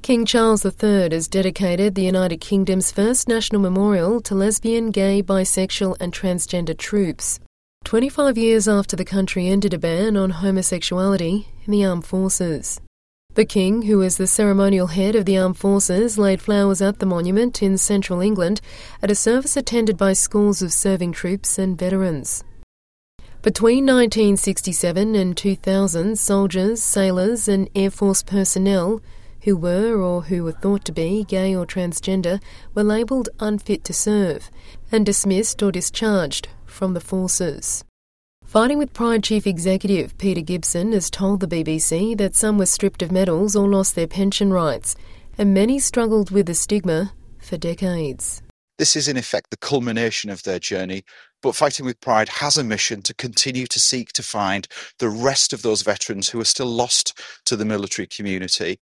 King Charles III has dedicated the United Kingdom's first national memorial to lesbian, gay, bisexual and transgender troops. 25 years after the country ended a ban on homosexuality in the armed forces. The King, who is the ceremonial head of the armed forces, laid flowers at the monument in central England at a service attended by scores of serving troops and veterans. Between 1967 and 2000, soldiers, sailors and Air Force personnel who were or who were thought to be gay or transgender were labelled unfit to serve and dismissed or discharged from the forces. Fighting with Pride Chief Executive Peter Gibson has told the BBC that some were stripped of medals or lost their pension rights, and many struggled with the stigma for decades. This is in effect the culmination of their journey, but Fighting with Pride has a mission to continue to seek to find the rest of those veterans who are still lost to the military community.